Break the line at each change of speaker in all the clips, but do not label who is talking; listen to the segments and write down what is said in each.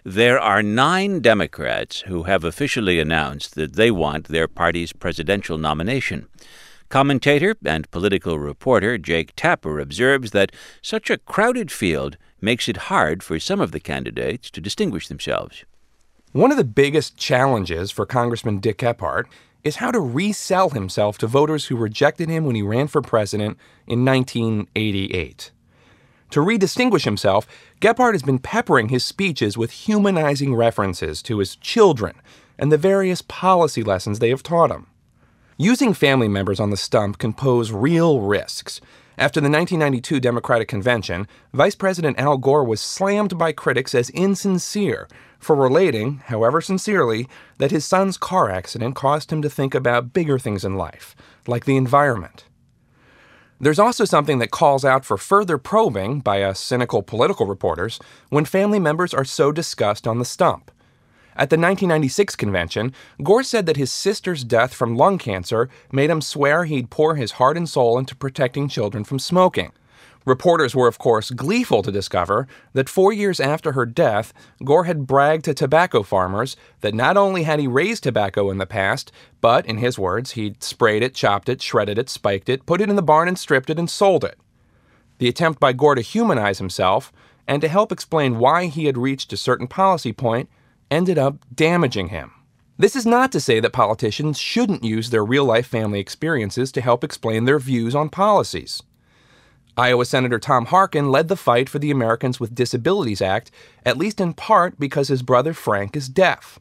There are 9 Democrats who have officially announced that they want their party's presidential nomination. Commentator and political reporter Jake Tapper observes that such a crowded field makes it hard for some of the candidates to distinguish themselves.
One of the biggest challenges for Congressman Dick Gephardt is how to resell himself to voters who rejected him when he ran for president in 1988. To redistinguish himself, Gephardt has been peppering his speeches with humanizing references to his children and the various policy lessons they have taught him. Using family members on the stump can pose real risks. After the 1992 Democratic Convention, Vice President Al Gore was slammed by critics as insincere for relating, however sincerely, that his son's car accident caused him to think about bigger things in life, like the environment. There's also something that calls out for further probing by us cynical political reporters when family members are so discussed on the stump. At the 1996 convention, Gore said that his sister's death from lung cancer made him swear he'd pour his heart and soul into protecting children from smoking. Reporters were, of course, gleeful to discover that 4 years after her death, Gore had bragged to tobacco farmers that not only had he raised tobacco in the past, but, in his words, he'd sprayed it, chopped it, shredded it, spiked it, put it in the barn and stripped it and sold it. The attempt by Gore to humanize himself and to help explain why he had reached a certain policy point ended up damaging him. This is not to say that politicians shouldn't use their real-life family experiences to help explain their views on policies. Iowa Senator Tom Harkin led the fight for the Americans with Disabilities Act, at least in part because his brother Frank is deaf.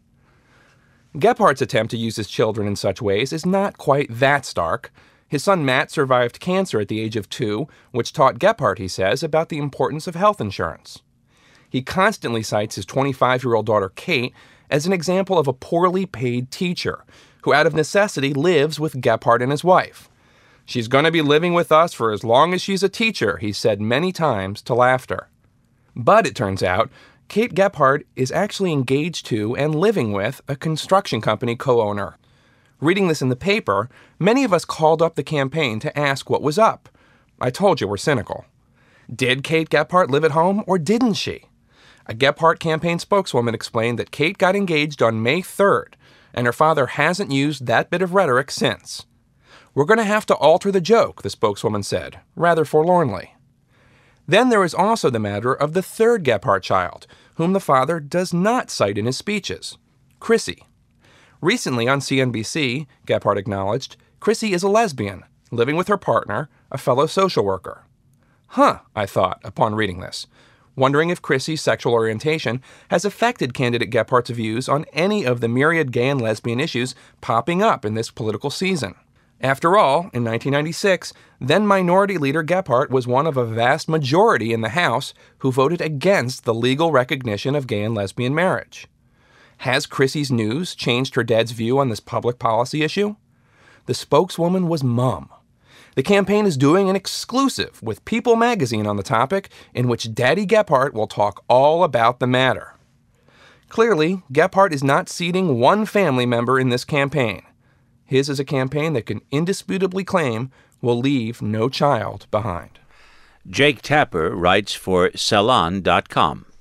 Gephardt's attempt to use his children in such ways is not quite that stark. His son Matt survived cancer at the age of 2, which taught Gephardt, he says, about the importance of health insurance. He constantly cites his 25-year-old daughter Kate as an example of a poorly paid teacher who out of necessity lives with Gephardt and his wife. "She's going to be living with us for as long as she's a teacher," he said many times to laughter. But it turns out, Kate Gephardt is actually engaged to and living with a construction company co-owner. Reading this in the paper, many of us called up the campaign to ask what was up. I told you we're cynical. Did Kate Gephardt live at home or didn't she? A Gephardt campaign spokeswoman explained that Kate got engaged on May 3rd, and her father hasn't used that bit of rhetoric since. "We're going to have to alter the joke," the spokeswoman said, rather forlornly. Then there is also the matter of the third Gephardt child, whom the father does not cite in his speeches, Chrissy. Recently on CNBC, Gephardt acknowledged, Chrissy is a lesbian, living with her partner, a fellow social worker. Huh, I thought upon reading this, wondering if Chrissy's sexual orientation has affected candidate Gephardt's views on any of the myriad gay and lesbian issues popping up in this political season. After all, in 1996, then-Minority Leader Gephardt was one of a vast majority in the House who voted against the legal recognition of gay and lesbian marriage. Has Chrissy's news changed her dad's view on this public policy issue? The spokeswoman was mum. The campaign is doing an exclusive with People magazine on the topic, in which Daddy Gephardt will talk all about the matter. Clearly, Gephardt is not seating one family member in this campaign. His is a campaign that can indisputably claim will leave no child behind.
Jake Tapper writes for Salon.com.